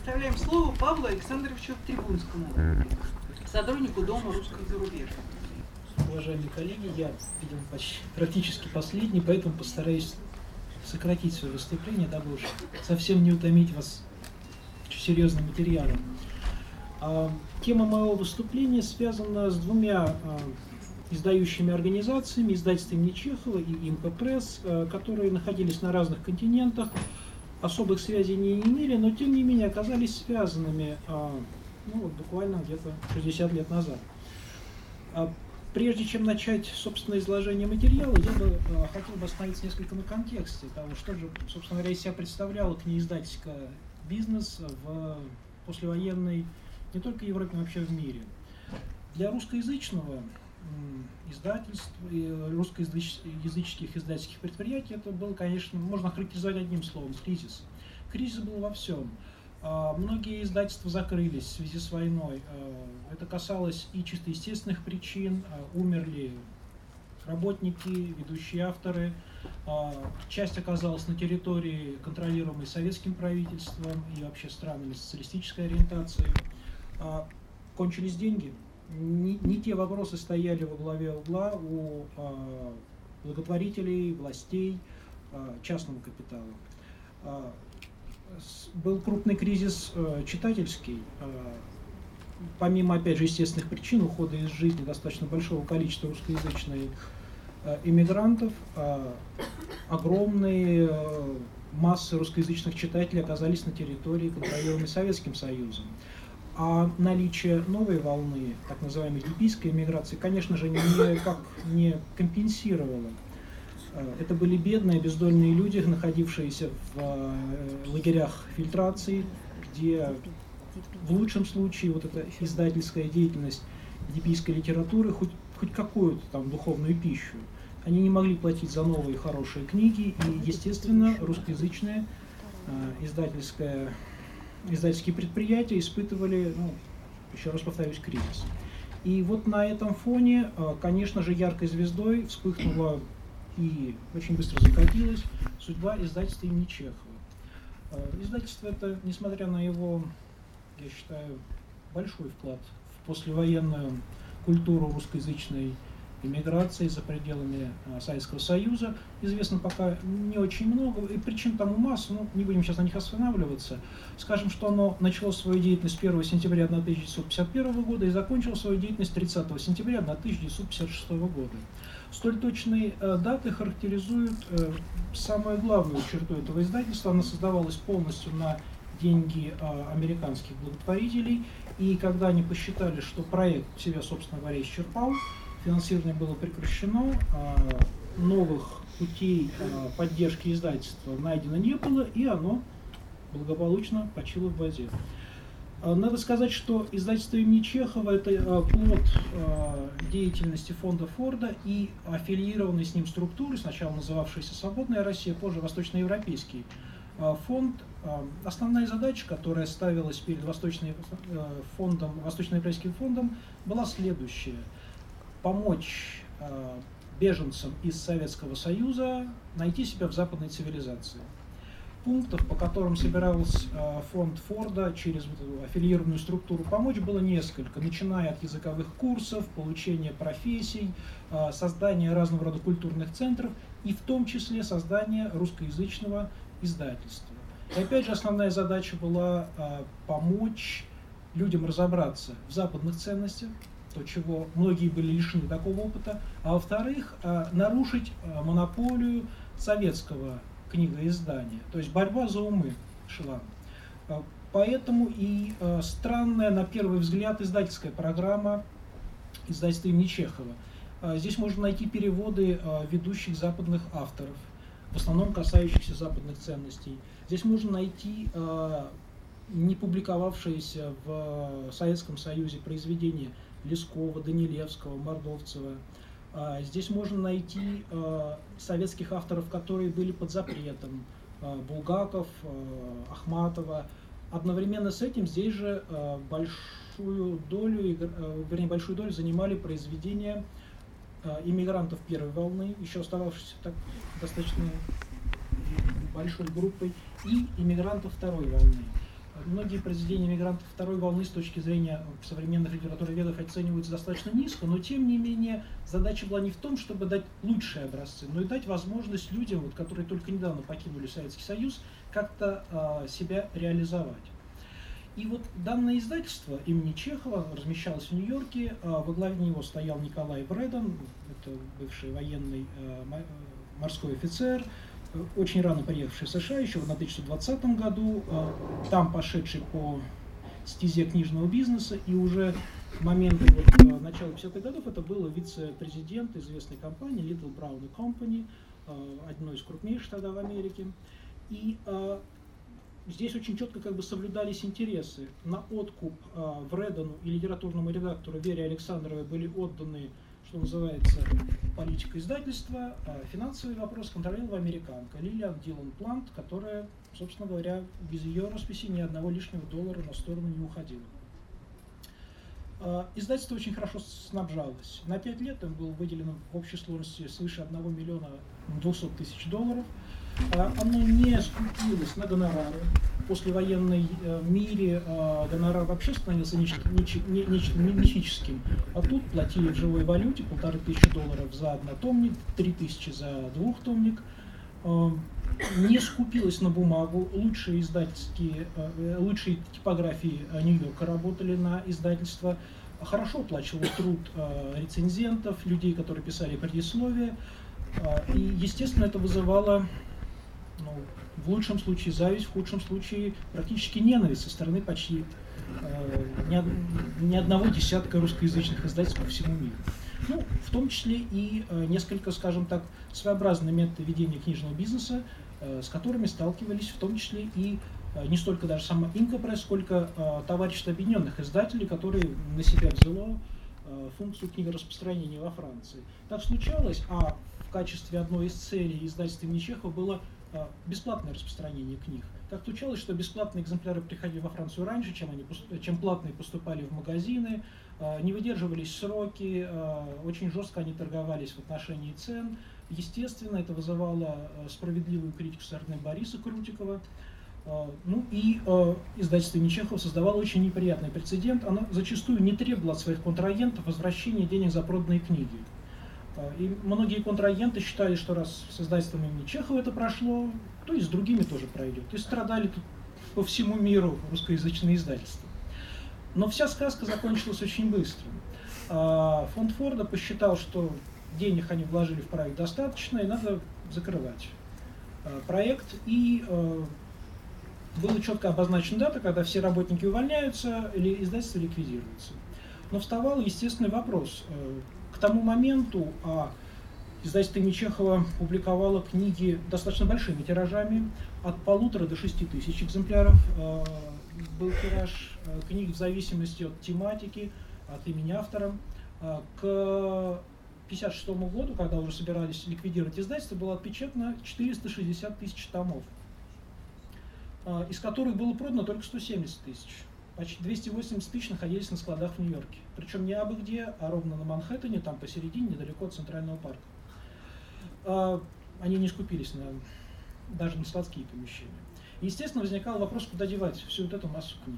предоставляем слово Павлу Александровичу Трибунскому, сотруднику Дома русского зарубежья. Уважаемые коллеги, я, видимо, практически последний, поэтому постараюсь сократить свое выступление, дабы уж совсем не утомить вас серьезным материалом. Тема моего выступления связана с двумя издающими организациями, издательством имени Чехова и ИМП-пресс, которые находились на разных континентах, особых связей не имели, но тем не менее оказались связанными буквально где-то 60 лет назад. Прежде чем начать, собственно, изложение материала, я бы хотел бы остановиться несколько на контексте того, что же, собственно говоря, из себя представлял книгоиздательский бизнес в послевоенной не только Европе, но вообще в мире. Для русскоязычного издательств и русскоязыческих издательских предприятий это было, конечно, можно характеризовать одним словом – кризис. Кризис был во всем. Многие издательства закрылись в связи с войной. Это касалось и чисто естественных причин. Умерли работники, ведущие авторы. Часть оказалась на территории, контролируемой советским правительством и вообще странами социалистической ориентации. Кончились деньги. Не те вопросы стояли во главе угла у благотворителей, властей, частного капитала. Был крупный кризис читательский. Помимо, опять же, естественных причин ухода из жизни достаточно большого количества русскоязычных иммигрантов, огромные массы русскоязычных читателей оказались на территории, контролируемой Советским Союзом. А наличие новой волны, так называемой липийской эмиграции, конечно же, никак не компенсировало. Это были бедные, бездольные люди, находившиеся в лагерях фильтрации, где в лучшем случае вот эта издательская деятельность липийской литературы хоть какую-то там духовную пищу. Они не могли платить за новые хорошие книги, и, естественно, русскоязычные издательские предприятия испытывали, еще раз повторюсь, кризис. И вот на этом фоне, конечно же, яркой звездой вспыхнула и очень быстро закатилась судьба издательства имени Чехова. Издательство это, несмотря на его, я считаю, большой вклад в послевоенную культуру русскоязычной иммиграции за пределами Советского Союза, известно пока не очень много, и причин тому масса, не будем сейчас на них останавливаться. Скажем, что оно начало свою деятельность 1 сентября 1951 года и закончило свою деятельность 30 сентября 1956 года. Столь точные даты характеризуют самую главную черту этого издательства. Оно создавалось полностью на деньги американских благотворителей, и когда они посчитали, что проект себя, собственно говоря, исчерпал, финансирование было прекращено, новых путей поддержки издательства найдено не было, и оно благополучно почило в воде. Надо сказать, что издательство имени Чехова – это плод деятельности фонда Форда и аффилированной с ним структуры, сначала называвшейся «Свободная Россия», позже «Восточноевропейский фонд». Основная задача, которая ставилась перед Восточноевропейским фондом, была следующая – помочь беженцам из Советского Союза найти себя в западной цивилизации. Пунктов, по которым собирался фонд Форда через аффилированную структуру помочь, было несколько, начиная от языковых курсов, получения профессий, создания разного рода культурных центров и в том числе создания русскоязычного издательства. И опять же основная задача была помочь людям разобраться в западных ценностях, то, чего многие были лишены такого опыта, а во-вторых, нарушить монополию советского книгоиздания, то есть борьба за умы шла. Поэтому и странная, на первый взгляд, издательская программа издательства имени Чехова. Здесь можно найти переводы ведущих западных авторов, в основном касающихся западных ценностей. Здесь можно найти не публиковавшиеся в Советском Союзе произведения Лескова, Данилевского, Мордовцева. Здесь можно найти советских авторов, которые были под запретом, Булгаков, Ахматова. Одновременно с этим здесь же большую долю занимали произведения иммигрантов первой волны, еще остававшихся так достаточно большой группой, и иммигрантов второй волны. Многие произведения мигрантов второй волны с точки зрения современных литературоведов оцениваются достаточно низко, но тем не менее задача была не в том, чтобы дать лучшие образцы, но и дать возможность людям, вот, которые только недавно покинули Советский Союз, как-то себя реализовать. И вот данное издательство имени Чехова размещалось в Нью-Йорке, во главе него стоял Николай Брэдон, это бывший военный морской офицер, очень рано приехавший в США, еще в 2020 году, там пошедший по стезе книжного бизнеса, и уже в момент начала 50-х годов это был вице-президент известной компании Little Brown Company, одной из крупнейших тогда в Америке. И здесь очень четко как бы соблюдались интересы. На откуп Брэдону и литературному редактору Вере Александровой были отданы, что называется, политика издательства, финансовый вопрос контролировала американка Лилиан Дилан Плант, которая, собственно говоря, без ее росписи ни одного лишнего доллара на сторону не уходила. Издательство очень хорошо снабжалось. На 5 лет им было выделено в общей сложности свыше 1 миллиона 200 тысяч долларов. Оно не скупилось на гонорары. В послевоенной мире гонорар вообще становился нечто мифическим. А тут платили в живой валюте $1500 за однотомник, 3000 за двухтомник. Не скупилось на бумагу. Лучшие типографии Нью-Йорка работали на издательство. Хорошо оплачивал труд рецензентов, людей, которые писали предисловия. И, естественно, это вызывало, в лучшем случае зависть, в худшем случае практически ненависть со стороны почти ни одного десятка русскоязычных издательств по всему миру. В том числе и несколько, скажем так, своеобразные методы ведения книжного бизнеса, с которыми сталкивались в том числе и не столько даже сама Инкопресс, сколько товарищество объединенных издателей, которые на себя взяло функцию книгораспространения во Франции. Так случалось, а в качестве одной из целей издательства имени Чехова было бесплатное распространение книг. Так случалось, что бесплатные экземпляры приходили во Францию раньше, чем платные поступали в магазины, не выдерживались сроки, очень жестко они торговались в отношении цен. Естественно, это вызывало справедливую критику со стороны Бориса Крутикова. Издательство имени Чехова создавало очень неприятный прецедент. Оно зачастую не требовало от своих контрагентов возвращения денег за проданные книги. И многие контрагенты считали, что раз с издательством имени Чехова это прошло, то и с другими тоже пройдет. И страдали тут по всему миру русскоязычные издательства. Но вся сказка закончилась очень быстро. Фонд Форда посчитал, что денег они вложили в проект достаточно, и надо закрывать проект. И была четко обозначена дата, когда все работники увольняются или издательство ликвидируется. Но вставал естественный вопрос. К тому моменту издательство имени Чехова публиковало книги достаточно большими тиражами, от 1500 до 6000 экземпляров. Был тираж книг в зависимости от тематики, от имени автора. К 1956 году, когда уже собирались ликвидировать издательство, было отпечатано 460 тысяч томов, из которых было продано только 170 тысяч. Почти 280 тысяч находились на складах в Нью-Йорке. Причем не абы где, а ровно на Манхэттене, там посередине, недалеко от Центрального парка. Они не скупились даже на складские помещения. Естественно, возникал вопрос, куда девать всю вот эту массу книг.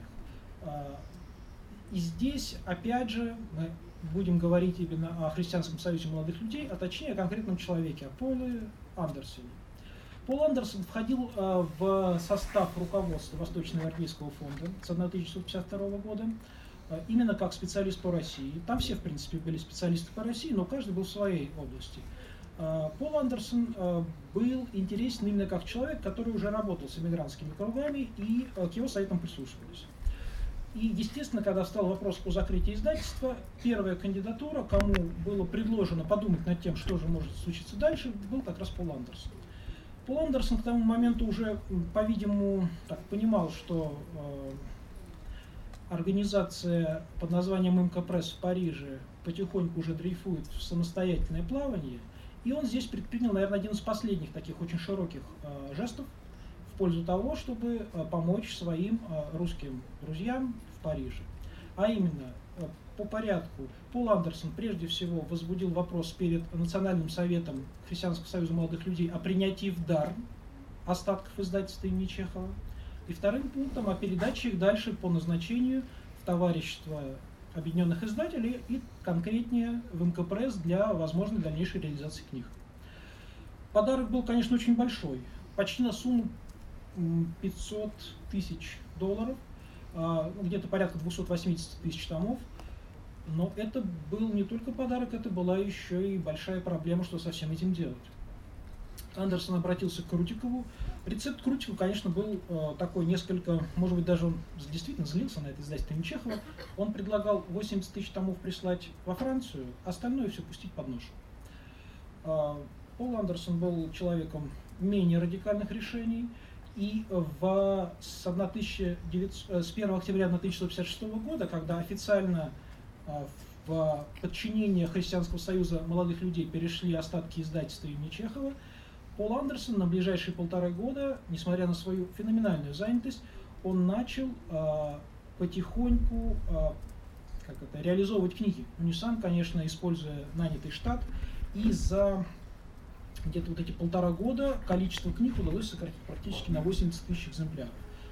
И здесь, опять же, мы будем говорить именно о Христианском союзе молодых людей, а точнее о конкретном человеке, о Поле Андерсоне. Пол Андерсон входил в состав руководства Восточно-Европейского фонда с 1952 года именно как специалист по России. Там все, в принципе, были специалисты по России, но каждый был в своей области. Пол Андерсон был интересен именно как человек, который уже работал с эмигрантскими кругами, и к его советам прислушивались. И, естественно, когда встал вопрос о закрытии издательства, первая кандидатура, кому было предложено подумать над тем, что же может случиться дальше, был как раз Пол Андерсон. Пол Андерсон к тому моменту уже, по-видимому, понимал, что организация под названием Инкопресс в Париже потихоньку уже дрейфует в самостоятельное плавание, и он здесь предпринял, наверное, один из последних таких очень широких жестов в пользу того, чтобы помочь своим русским друзьям в Париже. А именно, по порядку, Пол Андерсон прежде всего возбудил вопрос перед Национальным советом Христианского союза молодых людей о принятии в дар остатков издательства имени Чехова. И вторым пунктом о передаче их дальше по назначению в товарищество объединенных издателей и конкретнее в МКПресс для возможной дальнейшей реализации книг. Подарок был, конечно, очень большой, почти на сумму $500 тысяч, где-то порядка 280 тысяч томов. Но это был не только подарок, это была еще и большая проблема, что со всем этим делать. Андерсон обратился к Крутикову. Рецепт Крутикова, конечно, был такой несколько, может быть, даже он действительно злился на это издательство имени Чехова. Он предлагал 80 тысяч томов прислать во Францию, остальное все пустить под нож. Пол Андерсон был человеком менее радикальных решений, и с 1 октября 1956 года, когда официально в подчинение Христианского союза молодых людей перешли остатки издательства имени Чехова, Пол Андерсон на ближайшие 1,5 года, несмотря на свою феноменальную занятость, он начал потихоньку реализовывать книги. Не сам, конечно, используя нанятый штат, и за где-то вот эти 1,5 года количество книг удалось сократить практически на 80 тысяч экземпляров.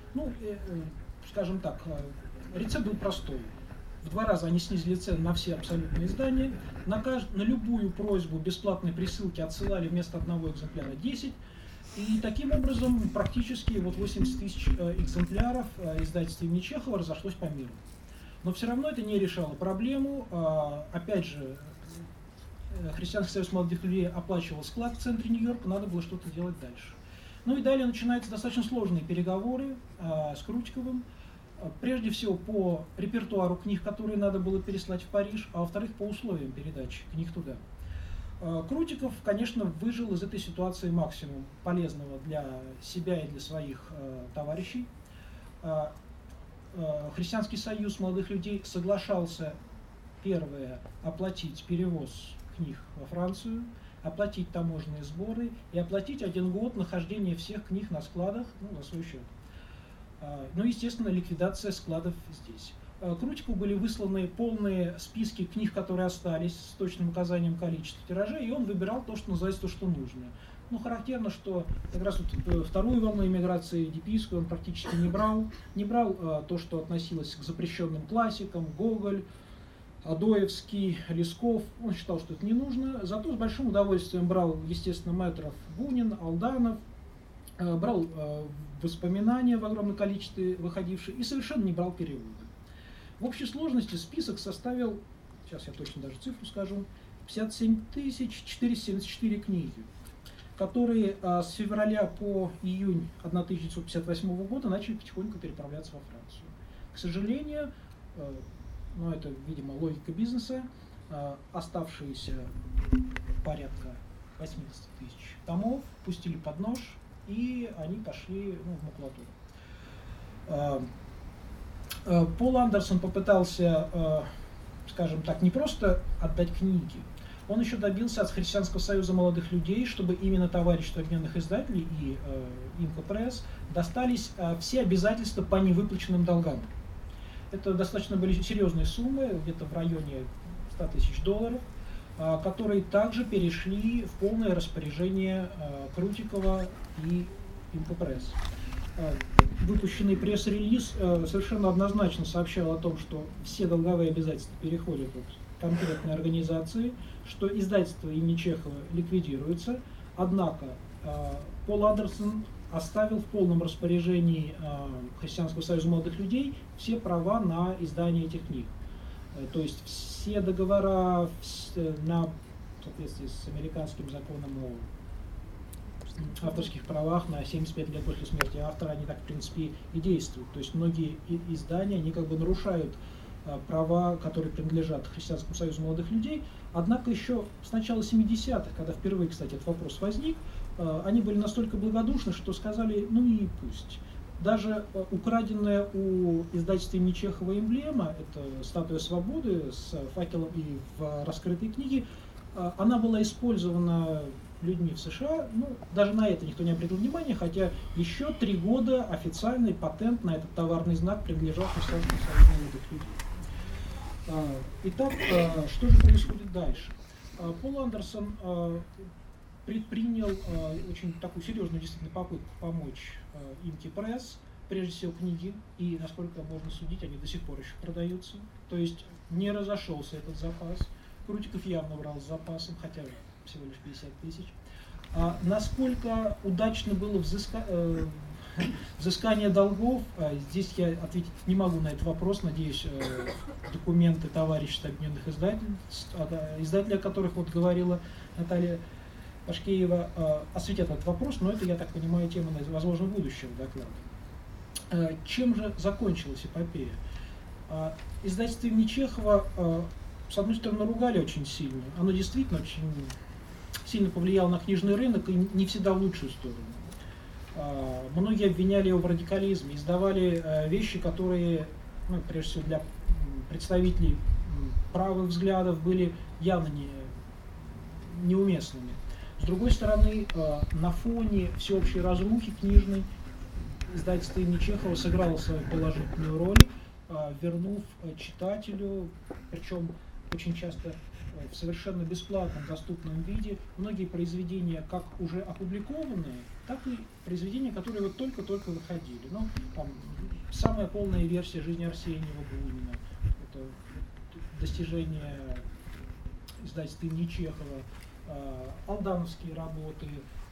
Скажем так, рецепт был простой. В 2 раза они снизили цены на все абсолютные издания. На любую просьбу бесплатной присылки отсылали вместо одного экземпляра 10. И таким образом практически 80 тысяч экземпляров издательства имени Чехова разошлось по миру. Но все равно это не решало проблему. Опять же, Христианский союз молодых людей оплачивал склад в центре Нью-Йорка, надо было что-то делать дальше. И далее начинаются достаточно сложные переговоры с Крутиковым. Прежде всего по репертуару книг, которые надо было переслать в Париж, а во-вторых, по условиям передачи книг туда. Крутиков, конечно, выжил из этой ситуации максимум полезного для себя и для своих товарищей. Христианский союз молодых людей соглашался, первое, оплатить перевоз книг во Францию, оплатить таможенные сборы и оплатить 1 год нахождения всех книг на складах за свой счет. Естественно, ликвидация складов здесь. Крутикову были высланы полные списки книг, которые остались, с точным указанием количества тиражей, и он выбирал то, что называется, то, что нужно. Характерно, что как раз вторую волну эмиграции дипийскую он практически не брал. Не брал то, что относилось к запрещенным классикам, Гоголь, Адоевский, Лесков. Он считал, что это не нужно. Зато с большим удовольствием брал, естественно, Мэтров, Бунин, Алданов, брал воспоминания в огромном количестве выходившие и совершенно не брал переводы. В общей сложности список составил, сейчас я точно даже цифру скажу, 57 474 книги, которые с февраля по июнь 1958 года начали потихоньку переправляться во Францию. К сожалению, это, видимо, логика бизнеса, оставшиеся порядка 80 тысяч томов пустили под нож, и они пошли в макулатуру. Пол Андерсон попытался, скажем так, не просто отдать книги, он еще добился от Христианского союза молодых людей, чтобы именно товариществу объединенных издателей и МКПресс достались все обязательства по невыплаченным долгам. Это достаточно были серьезные суммы, где-то в районе $100 тысяч, которые также перешли в полное распоряжение Крутикова и МКПресс. Выпущенный пресс-релиз совершенно однозначно сообщал о том, что все долговые обязательства переходят в конкретные организации, что издательство имени Чехова ликвидируется, однако Пол Андерсон оставил в полном распоряжении Христианского союза молодых людей все права на издание этих книг. То есть все договора в соответствии с американским законом о авторских правах на 75 лет после смерти автора, они так, в принципе, и действуют. То есть многие издания, они как бы нарушают права, которые принадлежат Христианскому союзу молодых людей. Однако еще с начала 70-х, когда впервые, кстати, этот вопрос возник, они были настолько благодушны, что сказали, и пусть. Даже украденная у издательства имени Чехова эмблема, это статуя свободы с факелом и в раскрытой книге, она была использована людьми в США, даже на это никто не обратил внимания, хотя еще 3 года официальный патент на этот товарный знак принадлежал Христианскому союзу молодых людей. Итак, что же происходит дальше? Пол Андерсон предпринял очень такую серьезную действительно попытку помочь МКПресс прежде всего книги, и, насколько можно судить, они до сих пор еще продаются. То есть не разошелся этот запас. Крутиков явно врал с запасом, хотя всего лишь 50 тысяч. Насколько удачно было взыскание долгов, здесь я ответить не могу на этот вопрос. Надеюсь, документы товарищества объединенных издательств, издателя, о которых вот говорила Наталья Пашкеева, осветят этот вопрос, но это, я так понимаю, тема, возможно, будущего доклада. Чем же закончилась эпопея? Издательство имени Чехова, с одной стороны, ругали очень сильно. Оно действительно очень сильно повлияло на книжный рынок и не всегда в лучшую сторону. Многие обвиняли его в радикализме, издавали вещи, которые, прежде всего для представителей правых взглядов, были явно неуместными. С другой стороны, на фоне всеобщей разрухи книжной издательство имени Чехова сыграло свою положительную роль, вернув читателю, причем очень часто в совершенно бесплатном, доступном виде, многие произведения, как уже опубликованные, так и произведения, которые вот только-только выходили. Ну, там, самая полная версия «Жизни Арсеньева Бунина», это достижение издательства имени Чехова, алдановские работы,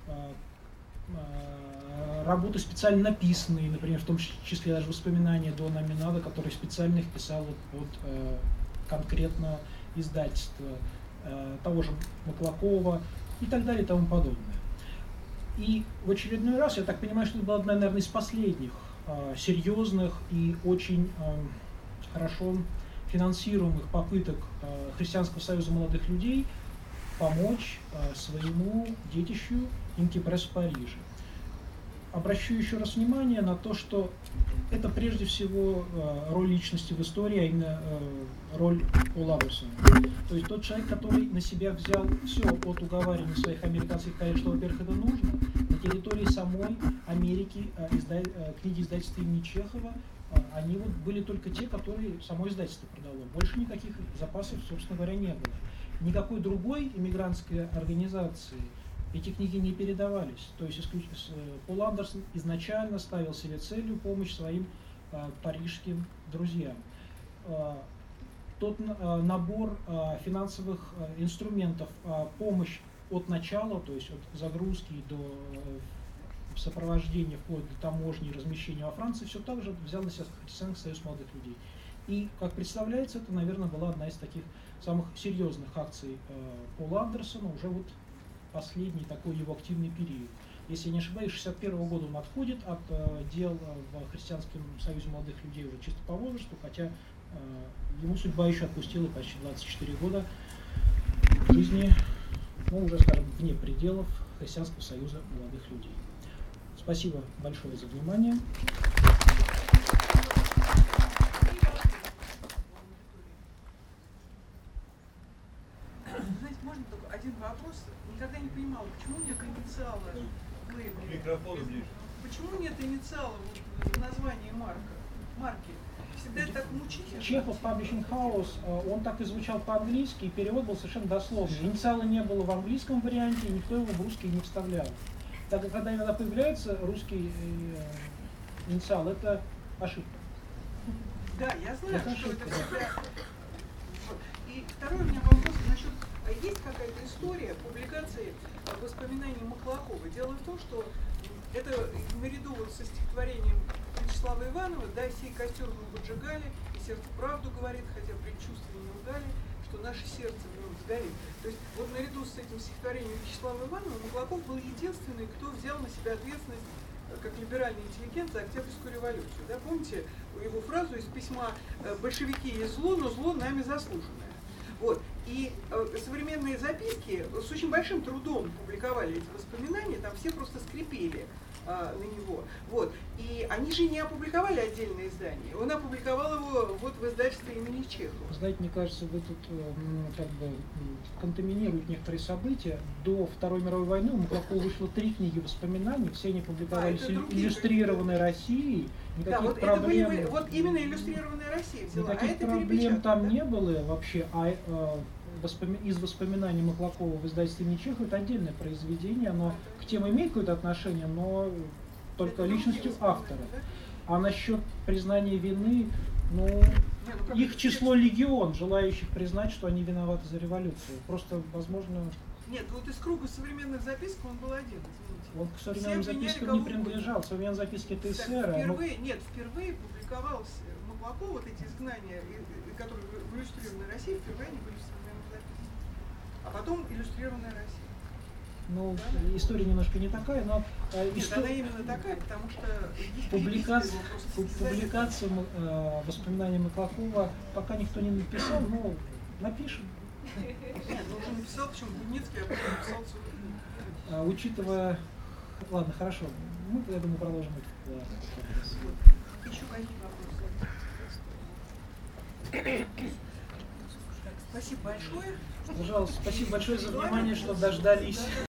работы специально написанные, например, в том числе даже воспоминания Дона Аминада, который специально их писал под конкретно издательство того же Маклакова и так далее и тому подобное. И в очередной раз, я так понимаю, что это была одна, наверное, из последних серьезных и очень хорошо финансируемых попыток Христианского союза молодых людей помочь своему детищу Инки-пресс в Париже. Обращу еще раз внимание на то, что это прежде всего роль личности в истории, а именно роль Пола Андерсона. То есть тот человек, который на себя взял все от уговаривания своих американских коллег, что, во-первых, это нужно, на территории самой Америки книги издательства имени Чехова, они вот были только те, которые само издательство продало. Больше никаких запасов, собственно говоря, не было. Никакой другой иммигрантской организации эти книги не передавались. То есть Пол Андерсон изначально ставил себе целью помощь своим парижским друзьям. Тот набор финансовых инструментов, помощь от начала, то есть от загрузки до сопровождения вплоть до таможни и размещения во Франции, все так же взял на себя Христианский союз молодых людей. И, как представляется, это, наверное, была одна из таких самых серьезных акций Пола Андерсона, уже вот последний такой его активный период. Если я не ошибаюсь, 1961 года он отходит от дел в Христианском союзе молодых людей уже чисто по возрасту, хотя ему судьба еще отпустила почти 24 года жизни, ну, уже, скажем, вне пределов Христианского союза молодых людей. Спасибо большое за внимание. Знаете, можно только один вопрос? Никогда не понимала, почему нет инициала в лейбле? Микрофон ближе. Почему нет инициала в названии марки? Всегда это так мучительно. Чехов Publishing House, он так и звучал по-английски, и перевод был совершенно дословный. Инициала не было в английском варианте, и никто его в русский не вставлял. Так как когда иногда появляется русский инициал, это ошибка. Да, я знаю, это что ошибка, это всегда. И второй у меня вопрос насчет, есть какая-то история публикации воспоминаний Маклакова? Дело в том, что это наряду вот со стихотворением Вячеслава Иванова, да, сей костер мы поджигали, и сердце правду говорит, хотя предчувствия не лгали, что наше сердце вновь сгорит. То есть вот наряду с этим стихотворением Вячеслава Иванова Маклаков был единственный, кто взял на себя ответственность как либеральный интеллигент за Октябрьскую революцию. Да, помните его фразу из письма «Большевики есть зло, но зло нами заслуженное». Вот. И современные записки с очень большим трудом публиковали эти воспоминания, там все просто скрипели на него. Вот. И они же не опубликовали отдельное издание, он опубликовал его вот в издательстве имени Чехова. Знаете, мне кажется, вы тут как бы контаминируете некоторые события. До Второй мировой войны у Маклакова вышло 3 книги воспоминаний, все они публиковались иллюстрированной Россией. Да, вот проблем, это были вот именно иллюстрированная Россия взяла, никаких проблем там не было вообще, из воспоминаний Маклакова в издательстве имени Чехова это отдельное произведение, оно к теме имеет какое-то отношение, но только личностью автора. А насчет признания вины, ну, Не, ну, как их это число легион, желающих признать, что они виноваты за революцию. Просто, возможно, Нет, вот из круга современных записок он был один, извините. он к Все современным обвиняли запискам кого не принадлежал. Современные записки это эсеры. а мы- Впервые публиковалось Маклаков, вот эти изгнания, которые в иллюстрированной России, впервые они были в современных записках. А потом иллюстрированная Россия. Ну, история немножко не такая, но Нет, она именно такая, потому что публикацию воспоминаний Маклакова пока никто не написал, но напишем. Нет, ну уже написал, почему Будницкий, а потом написал целый. Учитывая... Ладно, хорошо. Мы, я думаю, продолжим. Еще какие вопросы? Так, спасибо большое. Пожалуйста, спасибо большое за внимание, что дождались.